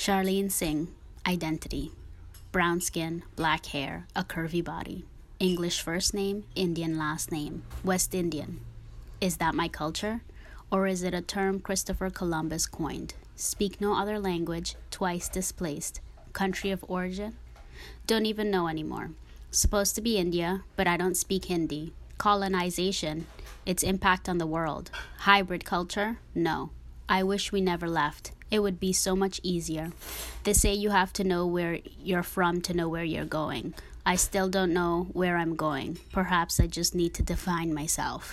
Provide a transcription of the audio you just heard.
Charlene Singh, identity. Brown skin, black hair, a curvy body. English first name, Indian last name. West Indian. Is that my culture? Or is it a term Christopher Columbus coined? Speak no other language, twice displaced. Country of origin? Don't even know anymore. Supposed to be India, but I don't speak Hindi. Colonization? Its impact on the world. Hybrid culture? No. I wish we never left. It would be so much easier. They say you have to know where you're from to know where you're going. I still don't know where I'm going. Perhaps I just need to define myself.